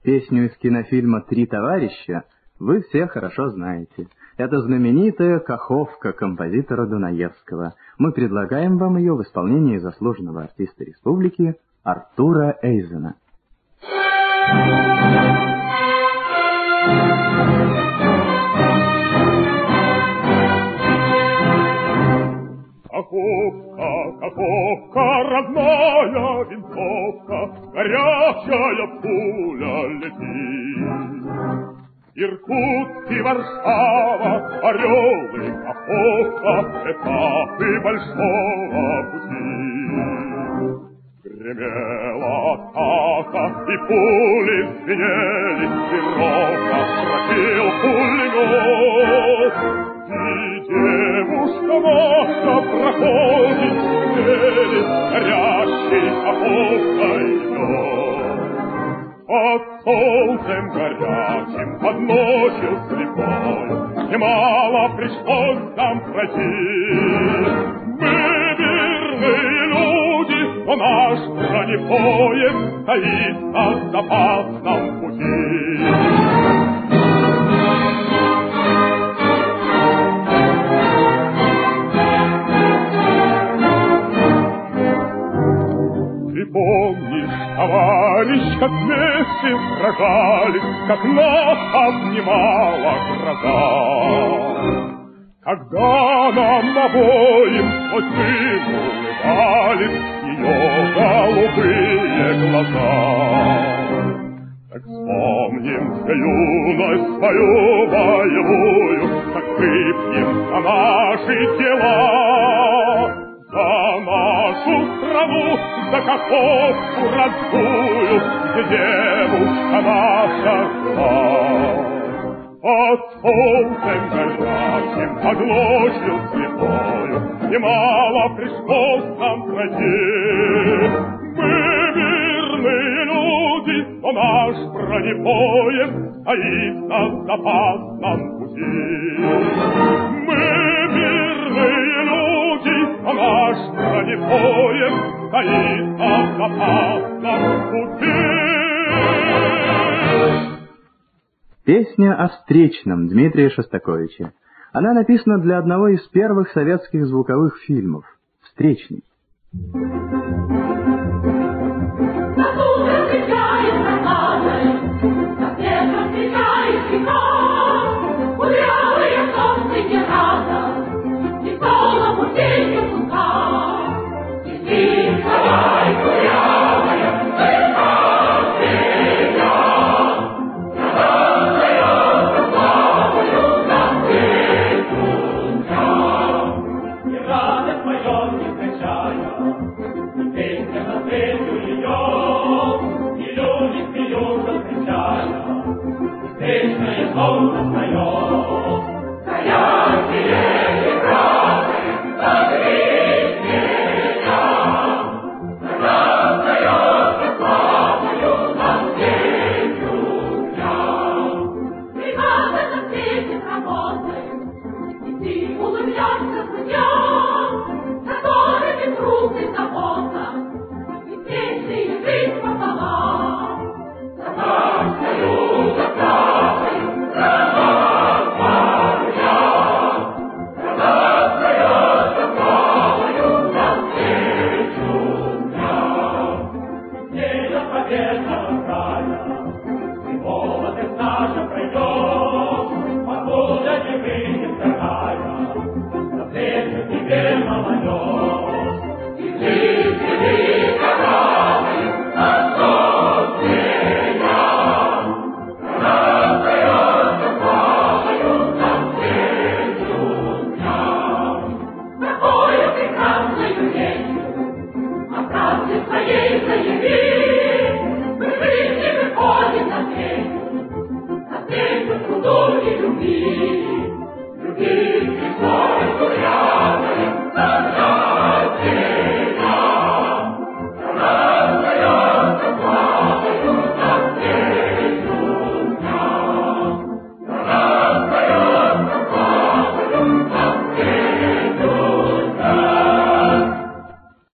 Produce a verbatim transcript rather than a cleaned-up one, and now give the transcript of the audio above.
Песню из кинофильма «Три товарища» вы все хорошо знаете. Это знаменитая каховка композитора Дунаевского. Мы предлагаем вам ее в исполнении заслуженного артиста республики Артура Эйзена. Каховка, каховка, родная винтовка, горячая пуля летит. Иркутск и Варшава, Орел и Каховка, этапы большого пути. Гремела атака, и пули звенели, и ровно схватил пулемет. И девушка наша проходит смели, горящей Каховкой идет. Под солнцем горячим, под ночью слепой, немало пришлось нам пройти. Мы верные люди, но наш бронепоезд стоит на запасном пути. Помнишь, товарищ, как вместе сражались, как нас обнимала гроза? Когда нам обоим сквозь дым улыбались ее голубые глаза. Так вспомним юность свою боевую, так выпьем за наши дела. За нашу страну, за Каховку родную, где девушка наша жила. Под солнцем горячим, под ночью слепою, немало пришлось нам пройти. Мы мирные люди, но наш бронепоезд стоит на запасном пути. Мы мирные люди, а наш бронепоезд стоит на запасном пути. Песня о встречном Дмитрия Шостаковича. Она написана для одного из первых советских звуковых фильмов «Встречный». Песня из дома встает.